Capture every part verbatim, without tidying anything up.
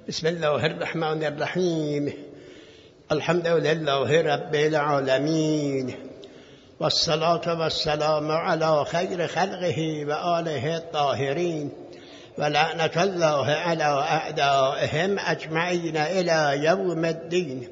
بسم الله الرحمن الرحیم. الحمد لله رب العالمین والصلاة والسلام على خیر خلقه و آله الطاهرین و لعنت الله علی اعدائهم اجمعین الی یوم الدین.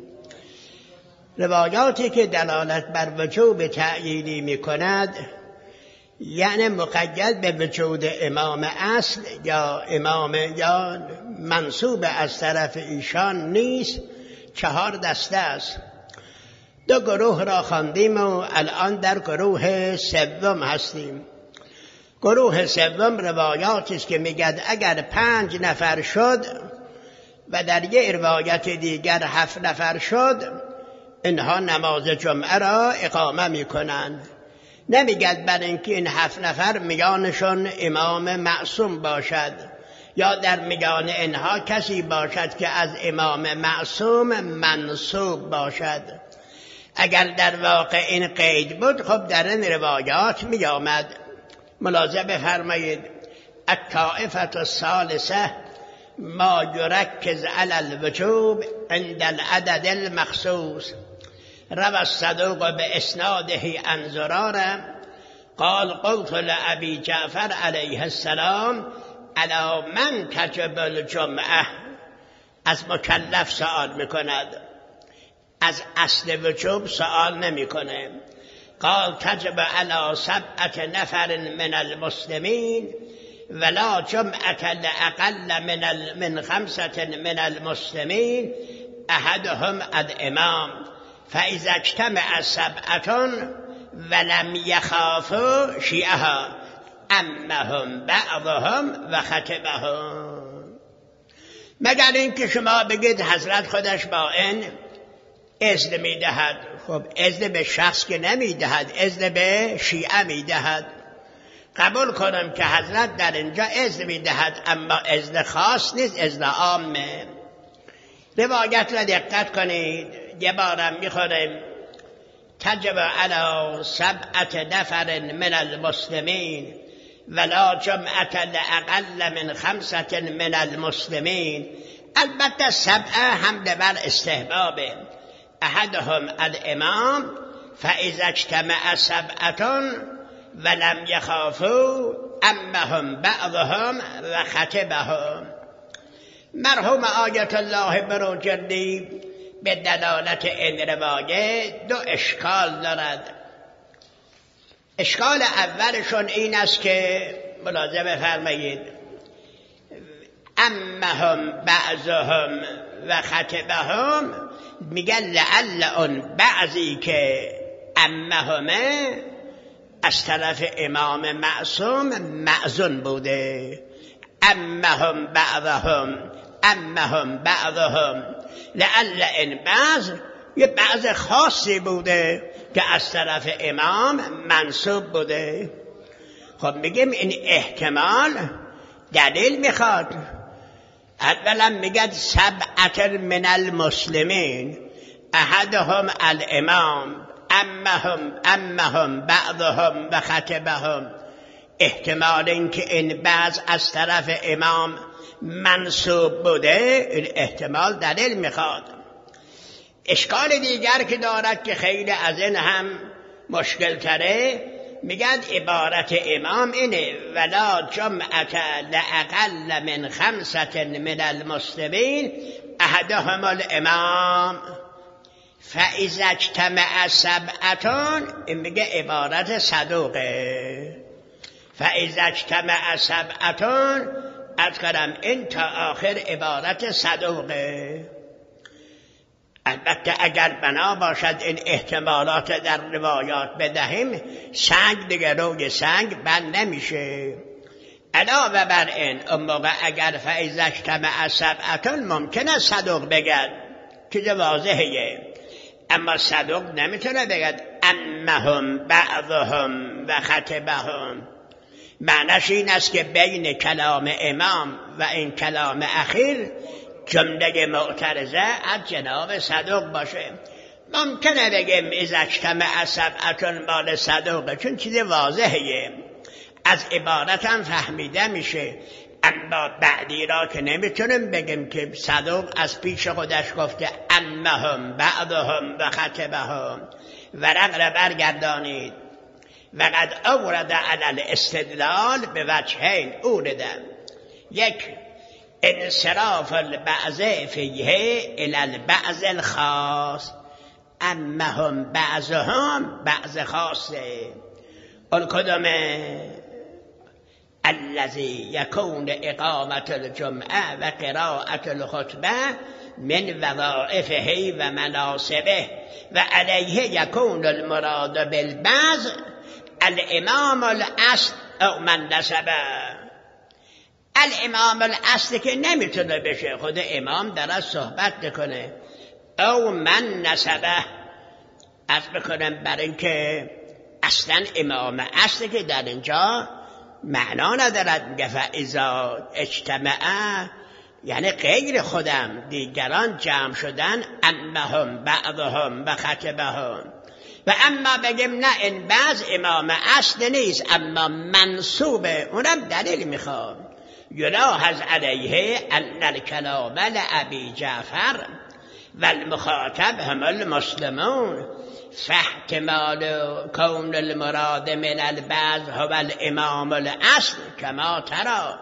روایاتی که دلالت بر وجوب تعیینی می کند، یعنی مقید به وجود امام اصل یا امام یا منصوب از طرف ایشان نیست، چهار دسته است. دو گروه را خواندیم و الان در گروه سوم هستیم. گروه سوم روایاتی است که میگد اگر پنج نفر شد و در یک روایت دیگر هفت نفر شد، اینها نماز جمعه را اقامه میکنند. نمیگد بر اینکه این هفت نفر میانشون امام معصوم باشد یا در میان اینها کسی باشد که از امام معصوم منصوب باشد. اگر در واقع این قید بود، خب در این روایات می آمد. ملاحظه بفرمایید: الطائفة الثالثة ما یرکز علی الوجوب عند العدد المخصوص. روى الصدوق باسناده عن زرارة قال قلت لأبي جعفر علیه السلام علی من تجب الجمعه. از مکلف سوال میکند، از اصل وجوب سوال نمیکنه. قال تجب علی سبعة نفر من المسلمین ولا جمعة لأقل من من خمسة من المسلمین احدهم الامام فاذا اجتمع سبعة ولم يخافوا شیعها امهم بعضهم و خطبهم. مگر اینکه شما بگید حضرت خودش با این اذن میدهد. خب اذن به شخص که نمیدهد، اذن به شیعه میدهد. قبول کنم که حضرت در اینجا اذن میدهد، اما اذن خاص نیست، اذن عامه. روایت را دقت کنید، یه بارم میخوریم: تجب علی سبعة نفر من المسلمین ولا جمعة لأقل من خمسة من المسلمین. البته سبعه حمل بر استحبابه. احدهم الامام فاذا اجتمع سبعة ولم يخافوا امهم بعضهم و خطبهم. مرحوم آیت الله بروجردی به دلالت این روایه دو اشکال دارد. اشکال اولشون این است که ملاحظه بفرمایید: امهم بعضهم و خطبهم. میگن لعل اون بعضی که امهمه از طرف امام معصوم معزون بوده. امهم بعضهم امهم بعضهم، لعل این بعض یه بعض خاصی بوده که از طرف امام منصوب بوده. خب میگیم این احتمال دلیل میخواد. اولا میگد سبعة من المسلمین احدهم الامام امهم امهم بعضهم و خطبهم. احتمال این که این بعض از طرف امام منصوب بوده، این احتمال دلیل میخواد. اشکال دیگر که دارد که خیلی از این هم مشکل تره، میگد عبارت امام اینه: ولا جمعة لأقل من خمسة من المسلمین احدهم الامام فاذا اجتمع سبعة. این میگه عبارت صدوقه. فاذا اجتمع سبعة، از کردم این تا آخر عبارت صدوقه. البته اگر بنا باشد این احتمالات در روایات بدهیم، سنگ دیگه روی سنگ بند نمیشه. علاوه بر این، اون موقع اگر فاذا اجتمع سبعة ممکن است صدوق بگد، چیز واضحه. اما صدوق نمیتونه بگد امهم بعضهم و خطبهم. معنیش این است که بین کلام امام و این کلام اخیر جمله معترضه از جناب صدوق باشه. ممکنه بگیم اذا اجتمع سبعة مال صدوقه، چون چیز واضحه، از عبارت هم فهمیده میشه. اما بعدی را که نمیتونیم بگیم که صدوق از پیش خودش گفته امهم بعضهم و خطبهم. ورق را برگردانید. وقد اورد علی الاستدلال به وجهین اوردم. یک، انصراف البعض فیه الی البعض الخاص. امهم بعضهم بعض خاصه. الکدوم الذي يكون اقامت الجمعه و قراءت الخطبه من وظائفه و مناصبه و علیه یکون المراد بالبعض الامام الاصل او من نسبه. الامام الاصل که نمیتونه بشه، خود امام داره صحبت کنه. او من نسبه از بکنم بر اینکه اصلا امام اصل که در اینجا معنا ندارد. میگه فاذا اجتمعه یعنی غیر خودم دیگران جمع شدن امهم بعضهم و خطبهم. و اما بگیم نه این بعض امام اصل نیست اما منصوبه، اونم دلیل میخوام. یلاحظ علیه ان الکلام لابی جعفر و المخاطب هم المسلمون فاحتمال کون المراد من البعض هو الامام الاصل کما ترى.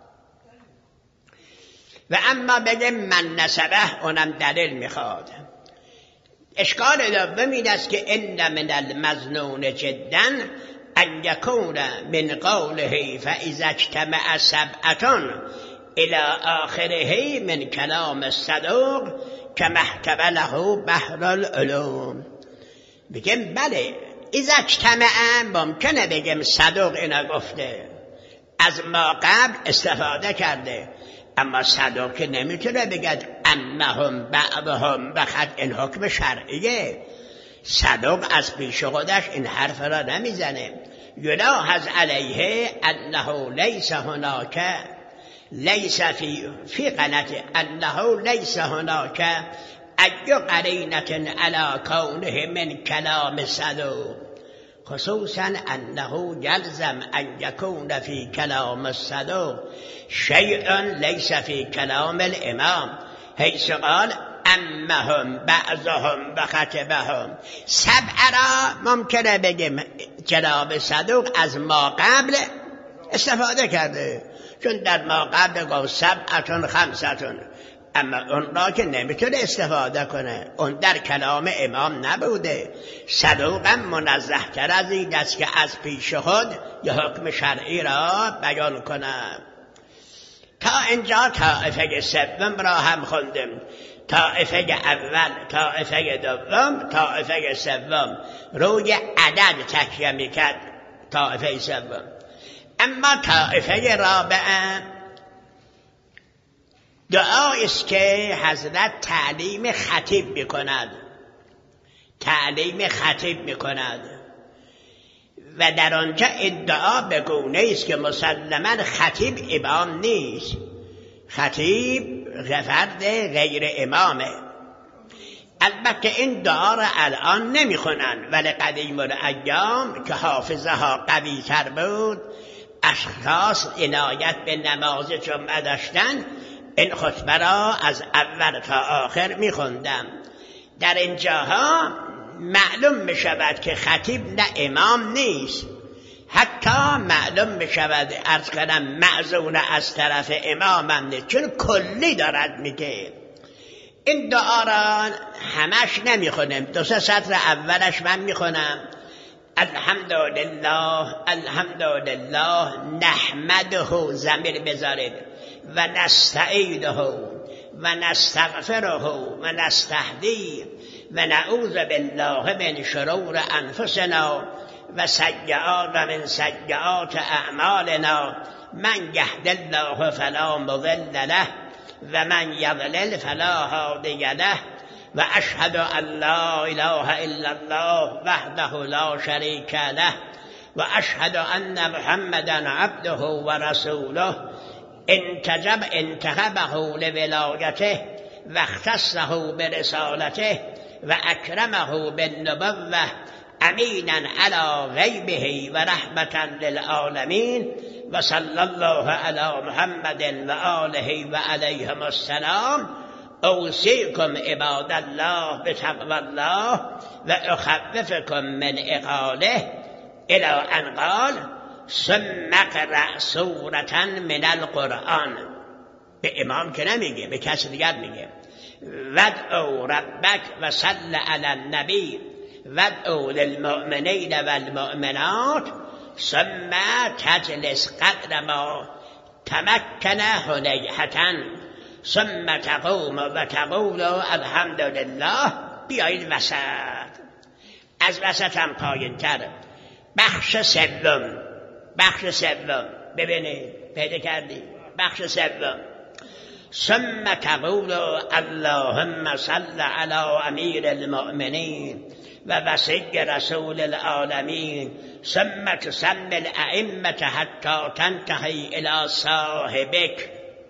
و اما بگیم من نسبه، اونم دلیل میخواد. اشکال دوم این است که ان من المظنون جدا ان یکون من قوله فاذا اجتمع سبعه الى آخره من کلام الصدوق کما احتمله بحر العلوم. بگیم بله اذا اجتمع ممکنه بگیم صدوق اینا گفته، از ما قبل استفاده کرده، اما صدوق که نمیتونه بگد امهم بعضهم و خط. این حکم شرعیه. صدوق از پیش خودش این حرف را نمیزنه. یلاحظ علیه انه لیس هناک لیس فی فی غلط انه لیس هناک ای قرینت علی کونه من کلام صدوق، خصوصا انه یلزم ان یکون فی کلام الصدوق شیء لیس فی کلام الامام، حیث قال امهم بعضهم و خطبهم. سبع را ممکنه بگیم جناب صدوق از ما قبل استفاده کرده، چون در ما قبل گفت سبعتون خمساتون، اما اون را که نمیتونه استفاده کنه، اون در کلام امام نبوده. صدوقم منزه تر از این است که از پیش خود یه حکم شرعی را بیان کنه. تا اینجا طائفه سوم را هم خوندیم. طائفه اول، طائفه دوم، طائفه سوم روی عدد تکیه میکرد. طائفه سوم. اما طائفه رابعه دعایی است که حضرت تعلیم خطیب میکند. تعلیم خطیب میکند و در آنجا ادعا به گونه است که مسلما خطیب امام نیست. خطیب فرد غیر امامه. البته این دعا را الان نمیخونن، ولی قدیم الایام که حافظه ها قوی تر بود، اشخاص عنایت به نماز جمعه داشتن، این خطبه را از اول تا آخر میخوندم. در اینجاها معلوم میشود که خطیب نه امام نیست، حتی معلوم میشود عرض کنم معزون از طرف امام هم نیست، چون کلی دارد میگه. این دعا را همش نمیخونم، دو سه سطر اولش من میخونم. الحمدلله الحمدلله نحمده ضمیر بذارید و نستعیده و نستغفره و نستهدی و نعوذ بالله من شرور انفسنا و سیئات و من سیئات اعمالنا، من یهد الله فلا مضل له و من یضلل فلا هادی له و اشهد ان لا اله الا الله وحده لا شریک له و اشهد ان محمدا عبده و رسوله انتجب انتخبه لولایته و اختصه برسالته و اکرمه بالنبوه امینا علی غیبه و رحمتا للعالمین و صلی الله علی محمد و آله و علیهم السلام. اوصیکم عباد الله بتقوی الله و اخففکم من عقاله الی ان قال ثم اقرأ سورة من القرآن. به امام که نمیگه، به کسی دیگر میگه. ودعوا ربک و صل علی النبی ودعوا للمؤمنین والمؤمنات ثم تجلس قدر ما تمکن هنیهة ثم تقوم و تقول الحمدلله. بیایید وسط، از وسط هم پایین تر. بخش سوم، بخش سوم ببینید، پیدا کردی؟ بخش سوم. ثم تقول اللهم صل علی امیر المؤمنین و وصی رسول العالمین ثم تسمی الائمة حتی تنتهی الی صاحبک.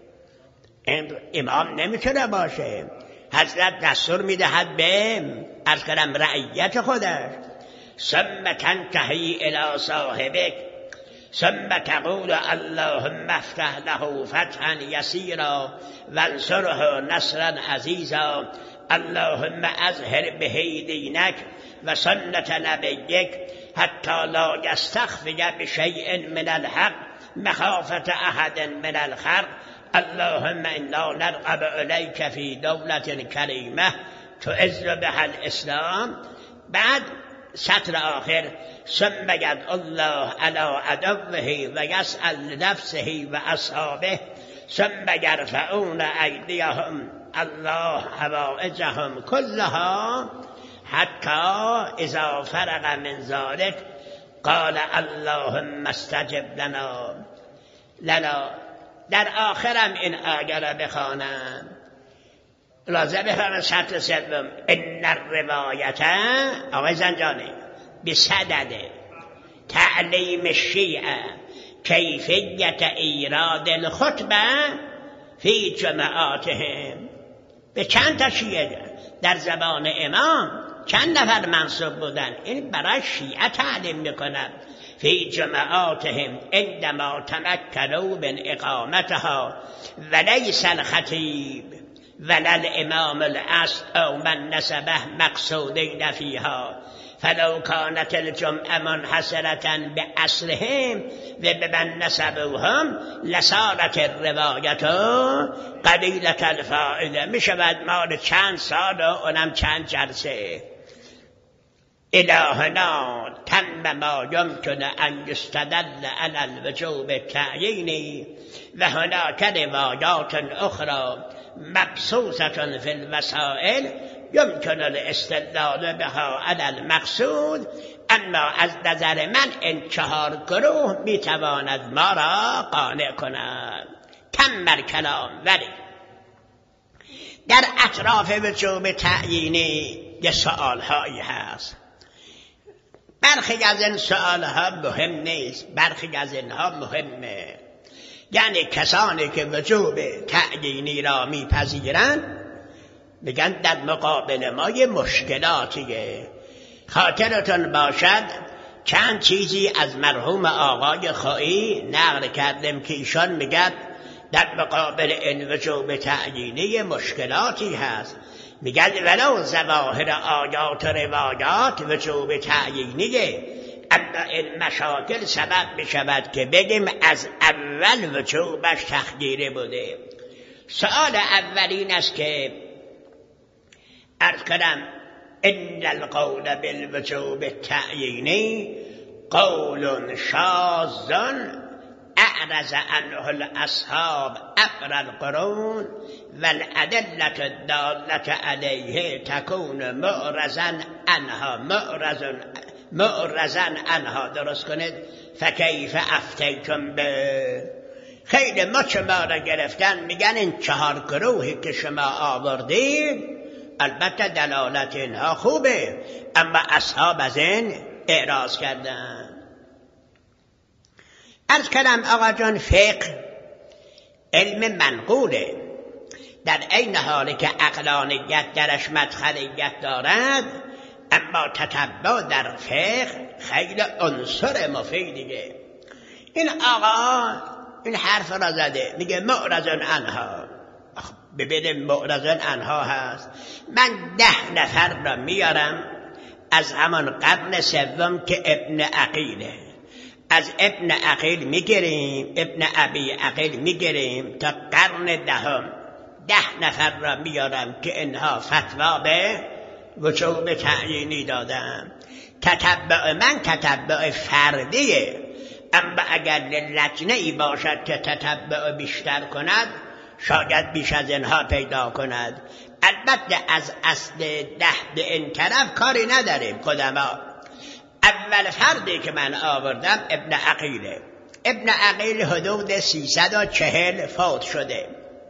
امام نمیتونه باشه، حضرت دستور میدهد به عرض کردم رعیت خودش. ثم تنتهی الی صاحبک ثم تقول اللهم افتح له فتحا یسیرا وانصره نصرا عزیزا اللهم اظهر به دینک و سنت نبیک حتی لا یستخفی بشیء من الحق مخافة احد من الخلق اللهم انا نرغب الیک فی دولة کریمه تعز بها الاسلام. بعد سطر آخر ثم يدعو الله على عدوه و یسأل نفسه و اصحابه ثم یرفعون ایدیهم الله حوائجهم کلها حتی اذا فرغ من ذلك قال اللهم استجب لنا لنا. در آخرم این آیه را بخوانم، لازم بخوانم سطر سوم. ان الروایت آقای زنجانی بصدد تعلیم الشیعه کیفیت ایراد الخطبه فی جماعاتهم. به چند تا شیعه در زبان امام چند نفر منصوب بودن، این برای شیعه تعلیم میکنند. فی جماعاتهم عندما تمکنوا من اقامتها ولیس الخطیب ولا الامام الاصل او من نسبه مقصودین فیها فلو كانت الجمعه منحصره باصلهم و بمن نسبوهم لصارت الروایت قلیله الفائده. میشود مال چند سال و اونم چند جلسه. الهنا تم ما يمكن ان يستدل على الوجوب التعييني و هناك روایات اخرى مبسوطه في المسائل يمكن الاستدلال بها على المقصود. اما از نظر من این چهار گروه میتواند ما را قانع کند. تم الکلام. ولی در اطراف وجوب تعیینی یه سوال هایی هست. برخی از این سوال ها مهم نیست، برخی از اینها مهمه. یعنی کسانی که وجوب تعیینی را میپذیرند میگن در مقابل ما یه مشکلاتیه. خاطرتون باشد چند چیزی از مرحوم آقای خایی نقل کردم که ایشان میگن در مقابل این وجوب تعیینی مشکلاتی هست. میگن ولو ظواهر آیات و روایات وجوب تعیینیه، اما این مشاکل سبب میشود که بگیم از اول وجوبش تخییری بوده. سؤال اولین است که عرض کنم ان القول بالوجوب التعیینی قول شاذ اعرض عنه الاصحاب عبر القرون والادله الداله علیه تکون معرضا عنها معرضا معرضا عنها. درست کنید فکیف افتیتم به. خیلی مچ ما را گرفتن، میگن این چهار گروهی که شما آوردید البته دلالت اینها خوبه، اما اصحاب از این اعراض کردن. عرض کردم آقا جان فقه علم منقوله، در این حالی که عقلانیت درش مدخلیت دارد، اما تتبع در فقه خیلی عنصر مفیدیه. این آقا این حرف را زده، میگه معرضن عنها. ببینیم معرضن عنها هست. من ده نفر را میارم از همان قرن سوم که ابن عقیله، از ابن عقیل میگیریم، ابن ابی عقیل میگیریم تا قرن دهم. ده نفر را میارم که اینها فتوا به وجوب تعیینی دادم. تتبع من تتبع فردیه، اما اگر لجنه ای باشد که تتبع بیشتر کند شاید بیش از اینها پیدا کند. البته از اصل ده به این طرف کاری نداریم قدما. اول فردی که من آوردم ابن عقیله. ابن عقیل حدود سیصد و چهل فوت شده.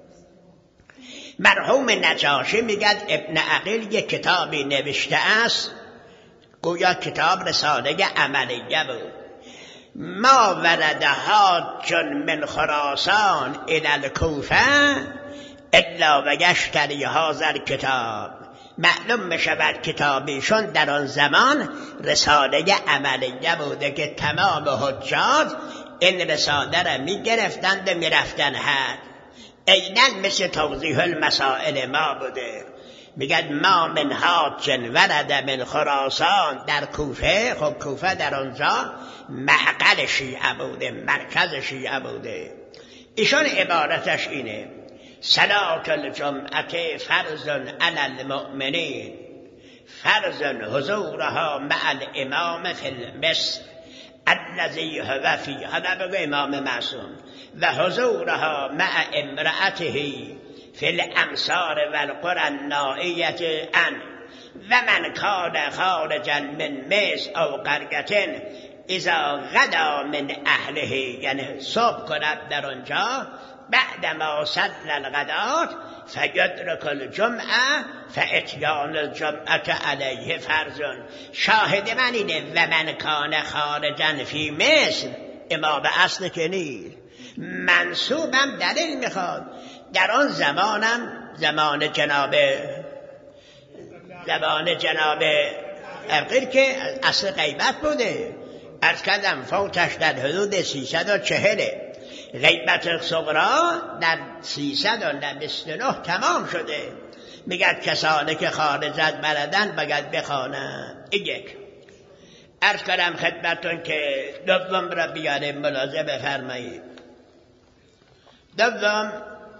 مرحوم نجاشی میگد ابن عقیل یک کتابی نوشته است، گویا کتاب رساله عملیه بود. ما ورد حاج من خراسان الی الکوفه الا و یشتری هذا کتاب. معلوم میشود کتابیشون در آن زمان رساله عملیه بوده که تمام حجاج این رساله را میگرفتند و میرفتن حج. عیناً مثل توضیح المسائل ما بوده. میگن ما من حاج ورد من خراسان در کوفه. خب کوفه در آنجا معقل شیعه بوده، مرکز شیعه بوده. ایشان عبارتش اینه: صلاة الجمعه فرض علی المؤمنین، فرض حضورها مع الامام فی المصر الذی هو فی، هذا بگو امام معصوم، و حضورها مع امرأته فی الامصار والقرى النائیة عنه، و من کان خارجا من مصر او قرية اذا غدا من اهله، یعنی صبح کند در آنجا، بعدما صلى الغداة فیدرک الجمعه فاتیان الجمعه علیه فرض. شاهد من اینه و من کان خارجا فی مصر، امام اصل که نیست، منصوبم دلیل میخواد. در آن زمانم زمان جناب زمان جناب ابقیر که اصل غیبت بوده. عرض کردم فوتش در حدود سیصد و چهله، غیبت صغرا در سیصد و بیست و نه تمام شده. میگد کسانی که خارج از بلدن باید بخوانند. این یک. عرض کردم خدمتون که دوم را بیاریم ملاحظه بفرمایید. دوم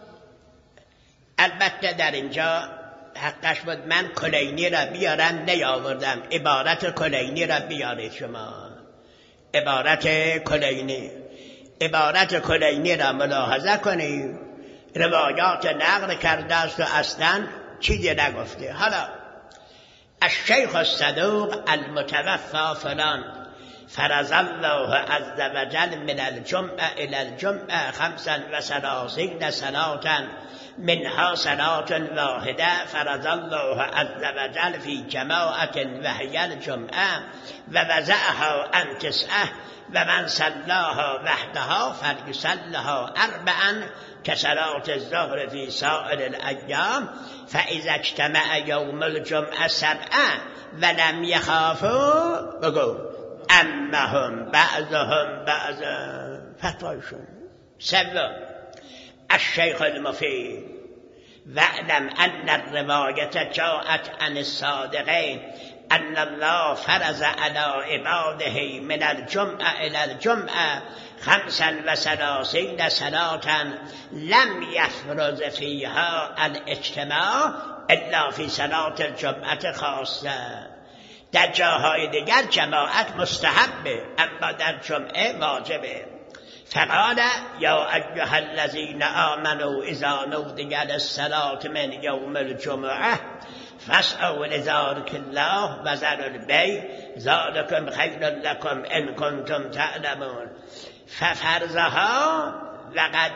البته در اینجا حقش بود من کلینی را بیارم، نیاوردم. عبارت کلینی را بیارید شما، عبارت کلینی. عبارت کلینی را ملاحظه کنید، روایات نقل کرده است و اصلا چیزی نگفته. حالا الشیخ الصدوق المتوفى فلان فرض الله عز وجل من الجمعه الى الجمعه خمسا و ثلاثین صلاة منها صلاة واحده فرض الله عز وجل في جماعة وهي الجمعه و وزعها عن تسعه و من صلاها وحدها فلیصلها اربعا كصلاة الظهر في سائر الأيام فإذا اجتمع يوم الجمعة سبعة ولم يخافوا بگو امهم بعضهم بعضا. فتوایشون. سوم الشيخ المفيد واعلم أن الرواية جاءت عن الصادقين أن الله فرض على عباده من الجمعة إلى الجمعة خمسا و ثلاثین صلاة لم يفرض فيها الاجتماع الا في صلاة الجمعة خاصة. در جاهای دیگر جماعت مستحبه اما در جمعه واجبه. فقال یا ایها الذین آمنوا اذا نودی للصلاة من یوم الجمعه فاسعوا لذلك الله و ذروا البیع ذلکم خیر لکم ان کنتم تعلمون. ففرضها وقد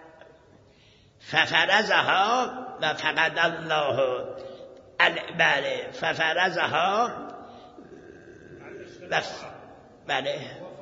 ففرضها و فقد الله بله ففرضها بله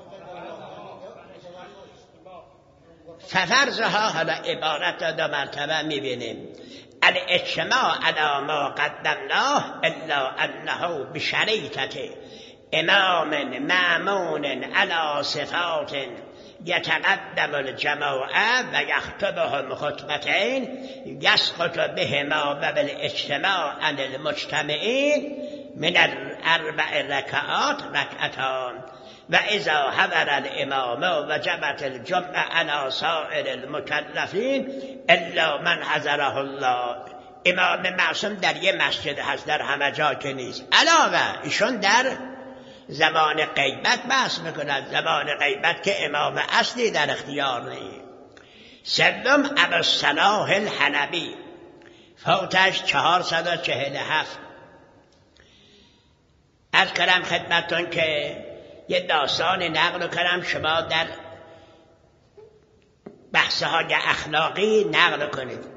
ففرضها. حالا عبارت دو مرتبه میبینیم. الاجتماع على ما قدمناه الا انه بشریطه امام مأمون على صفات یتقدم الجماعه و یخطبهم خطبتین یسقط بهما و بالاجتماع عن المجتمعین من الاربع رکعات رکعتان و اذا حضر الامام وجبت الجمعه علی سائر المکلفین الا من حضره الله. امام معصوم در یه مسجد هست، در همه جا که نیست. علاوه ایشون در زمان غیبت بحث میکند، زمان غیبت که امام اصلی در اختیار نیست. سوم ابوالصلاح الحلبی، فوتش چهارصد و چهل و هفت. از کردم خدمتون که یه داستان نقل کردم، شما در بحث‌های اخلاقی نقل کنید.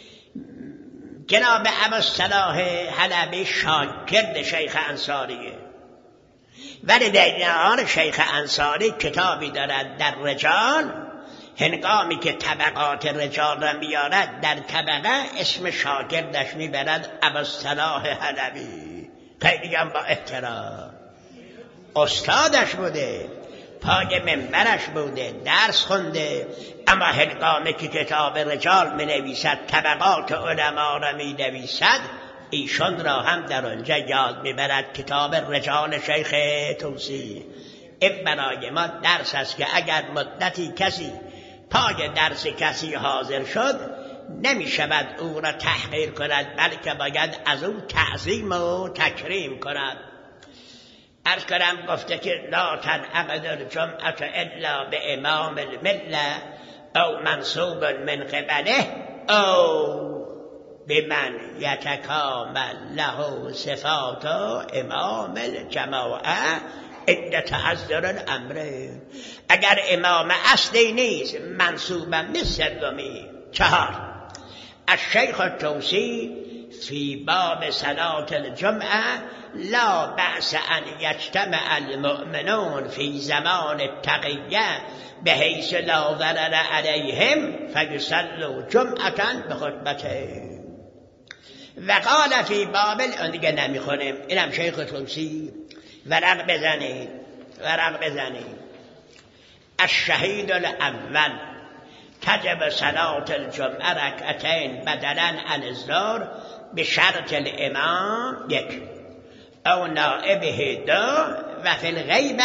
جناب ابوالصلاح حلبی شاگرد شیخ انصاریه، ولی در شیخ انصاری کتابی دارد در رجال، هنگامی که طبقات رجال را میارد در طبقه اسم شاگردش میبرد ابوالصلاح حلبی. خیلی هم با احترام، استادش بوده، پای منبرش بوده، درس خونده، اما هنگامی که کتاب رجال می نویسد، طبقات علما را می نویسد، ایشان را هم در آنجا یاد می برد. کتاب رجال شیخ توسی. این برای ما درس است که اگر مدتی کسی پای درس کسی حاضر شد، نمی شود او را تحقیر کند، بلکه باید از او تعظیم و تکریم کند. عرض کردم گفته که لا تنعقد الجمعة الا به امام المله او منصوب من قبله او بمن یتکامل له صفات امام الجماعه عند تعذر الامر. اگر امام اصلی نیست، منصوبا به سومی. چهار الشیخ التوسی فی باب صلاة الجمعه لا بأس ان یجتمع المؤمنون فی زمان التقیه بحیث لا ضرر علیهم فیصلوا جمعة بخطبته. و قال فی باب اون دیگه نمیخونیم، اینم شیخ توسی. ورق بزنید، ورق بزنید. الشهید الاول تجب صلاة الجمعه رکعتین بدلا عن الظهر بشرط الامام یک او نائبه دو و فی الغیبه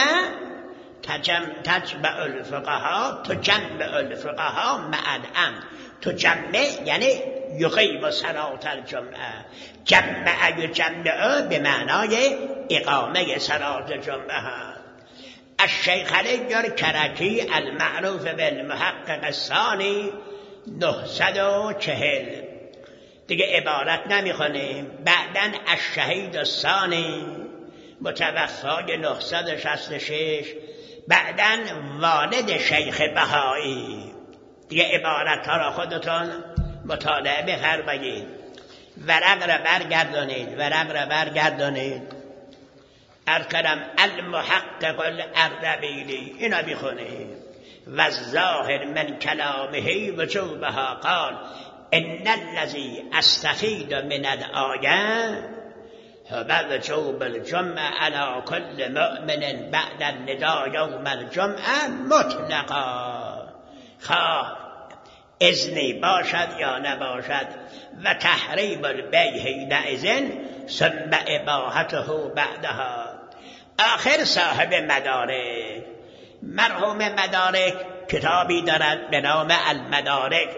تجمع الفقهاء تجمع الفقهاء مع الامر. تجمع یعنی یقیم صلاة الجمعه، جمع یجمع به معنای اقامه صلاة الجمعه. الشیخ علی کرکی المعروف بالمحقق الثانی نهصد و چهل. دیگه عبارت نمیخونیم. بعدن الشهید الثانی متوفای نهصد و شصت و شش. بعدن والد شیخ بهایی. دیگه عبارت ها را خودتون مطالعه بفرمایید. ورق را برگردانید، ورق را برگردانید. ارکرم المحقق الاردبیلی اینا بخونید. و الظاهر من کلامه وجوبها قال ان الذي استفید من الآیه هو وجوب الجمعه على كل مؤمن بعد النداء یوم الجمعه مطلقا، خواه اذنی باشد یا نباشد، و تحریم البیع حینئذ ثم اباحته بعدها. آخر صاحب مدارک، مرحوم مدارک کتابی دارد به نام المدارک.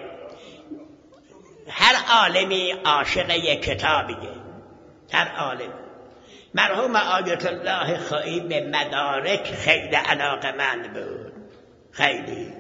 هر عالمی عاشق یک کتابیه، هر عالم. مرحوم آیت الله خویی به مدارک خیلی علاقمند بود، خیلی.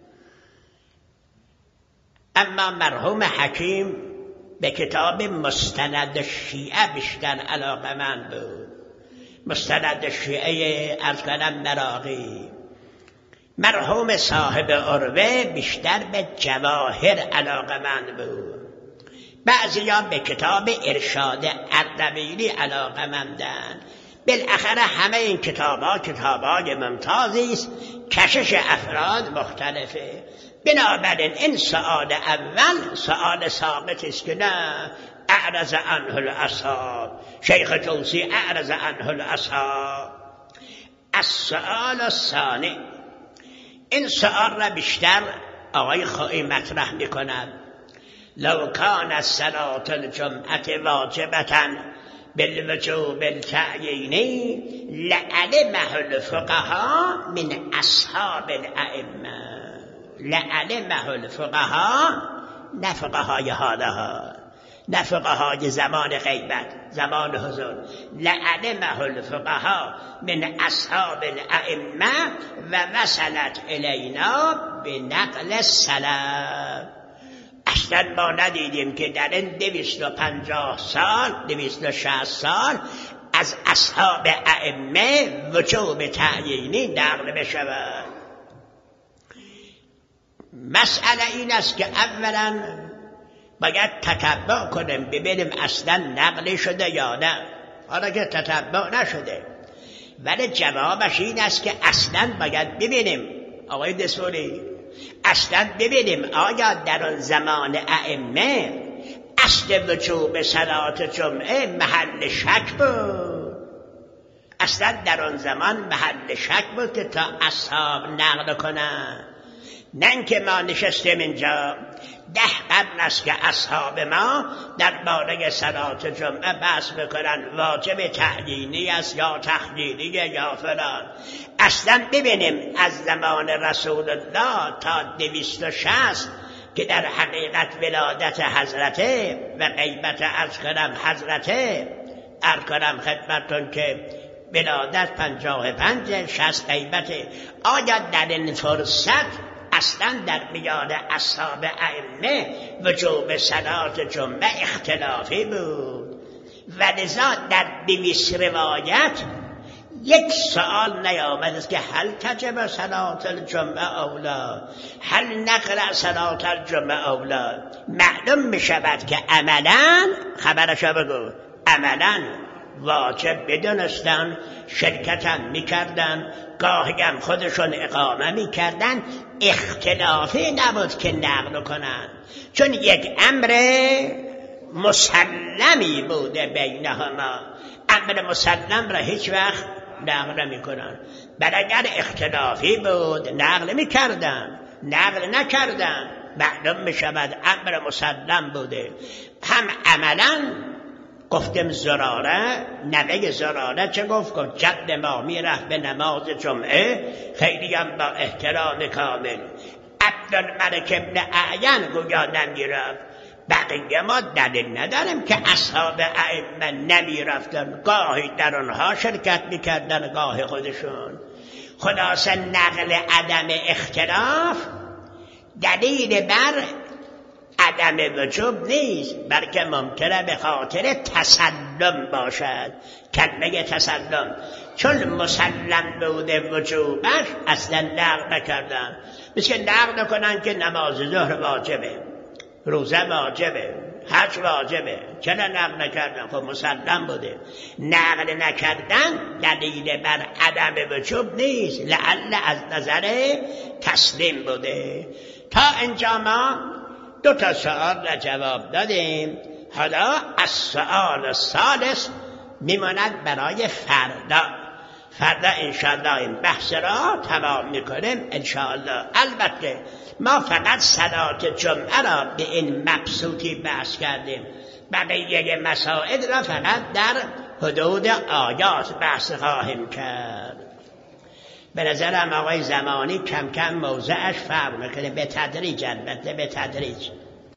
اما مرحوم حکیم به کتاب مستند شیعه بیشتر علاقمند بود. مستند شیعه از کنم مراغی. مرحوم صاحب عروه بیشتر به جواهر علاقمند بود. بعضی ها به کتاب ارشاد اردبیلی علاقمندند. بالاخره همه این کتاب ها کتاب های ممتازی است، کشش افراد مختلفه. بنابراین این سؤال اول سؤال ثابت است که نه اعرض عنه الاصحاب. شیخ توسی اعرض عنه الاصحاب. السؤال الثانی این سؤال را بیشتر آقای خواهی مطرح میکند. لو کان الصلاة الجمعة واجبة بالوجوب التعیینی لعلمه الفقهاء من اصحاب الائمه. لعلمه الفقهاء، نه فقهای حالها، نه فقهای زمان غیبت، زمان حضور. لعلمه الفقهاء من اصحاب الائمه و وصلت الینا بنقل السلف. اصلا ما ندیدیم که در این دویست و پنجاه سال، دویست و شصت سال از اصحاب ائمه وجوب تعیینی نقل بشود. مسئله این است که اولا باید تتبع کنیم ببینیم اصلا نقل شده یا نه. حالا که تتبع نشده، ولی جوابش این است که اصلا باید ببینیم آقای دسوری، اصلا ببینیم آیا در آن زمان ائمه اصل وجوب صلات جمعه محل شک بود. اصلا در آن زمان محل شک بود که تا اصحاب نقل کنن. نه اینکه ما نشستیم اینجا ده قرن است که اصحاب ما در باره صلات جمعه بحث میکنن واجب تعیینی است یا تخلیلی یا فلان. اصلا ببینیم از زمان رسول الله تا دویست و شصت که در حقیقت ولادت حضرته و غیبت از کنم حضرته، ارز کنم خدمتون که ولادت پنجاه و پنج، شصت غیبت. آیا در این فرصت اصلا در میان اصحاب ائمه وجوب صلات جمعه اختلافی بود؟ و لذا در دویست روایت یک سوال نیامد است که هل تجب صلات الجمعه اولا، هل نقرأ صلات الجمعه اولا. معلوم می شود که عملا، خبرشو بگو، عملا واجب بدونستن، شرکت هم میکردن، گاهی هم خودشون اقامه میکردن. اختلافی نبود که نقل کنن، چون یک امر مسلمی بوده بینهما. امر مسلم را هیچ وقت نقل نمیکنن. بل اگر اختلافی بود نقل میکردن، نقل نکردن، معلوم میشود امر مسلم بوده. هم عملا گفتم زراره، نوه زراره چه گفت؟ گفت جد ما میرفت به نماز جمعه، خیلی هم با احترام کامل. عبدالملک ابن اعین گویا نمیرفت. بقیه ما دلیل نداریم که اصحاب ائمه نمیرفتن، گاهی در آنها شرکت میکردن، گاهی خودشون. خلاصه نقل عدم اختلاف دلیل بر عدم وجوب نیست، بلکه ممکنه به خاطر تسلم باشد. کلمه تسلم چون مسلم بوده وجوبش اصلا نقل نکردن. مثل نقل نکنن که نماز ظهر واجبه، روزه واجبه، حج واجبه، چرا نقل نکردن؟ خب مسلم بوده. نقل نکردن دلیل بر عدم وجوب نیست، لعل از نظر تسلیم بوده. تا اینجا ما دو تا سوال را جواب دادیم. حالا از سوال ثالث میماند برای فردا. فردا انشاءالله این بحث را تمام میکنیم انشاءالله. البته ما فقط صلات جمعه را به این مبسوطی بحث کردیم، بقیه مسائل را فقط در حدود آیات بحث خواهیم کرد. به نظرم آقای زمانی کم کم موضعش فرق میکنه، به تدریج، البته به تدریج.